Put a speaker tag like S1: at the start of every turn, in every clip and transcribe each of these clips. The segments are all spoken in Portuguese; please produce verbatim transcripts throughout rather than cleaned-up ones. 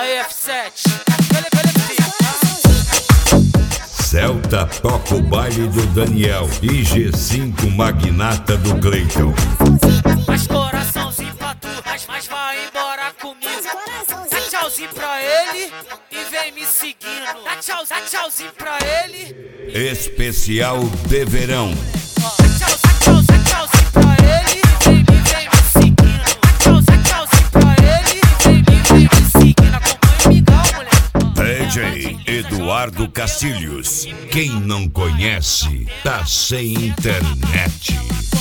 S1: A F sete.
S2: Celta toca o baile do Daniel e G cinco magnata do Cleiton.
S1: Mas coraçãozinho pra tu, mas, mas vai embora comigo. Dá tchauzinho pra ele e vem me seguindo. Dá, tchau, dá tchauzinho pra ele.
S2: Especial de verão.
S1: Dá tchau, dá tchau, dá tchauzinho pra ele e vem, me, vem me seguindo. Dá tchau, dá tchauzinho pra ele e vem, me, vem me seguindo. Acompanha o migão, moleque.
S2: D J Eduardo Cacilhos. Quem não conhece, tá sem internet.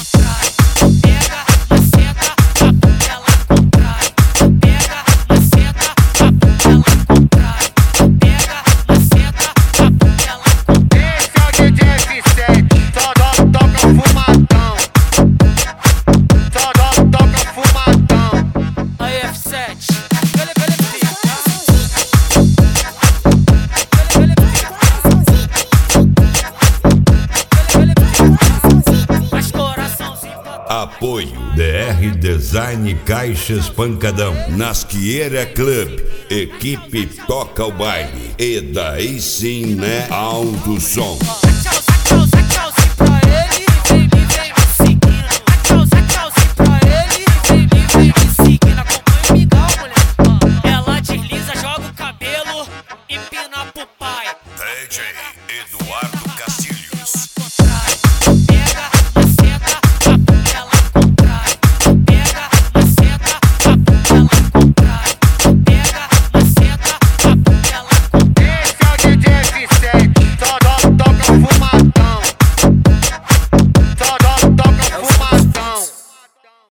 S2: Apoio D R Design Caixas Pancadão, Nasquieira Club, equipe toca o baile e daí sim, né, alto som.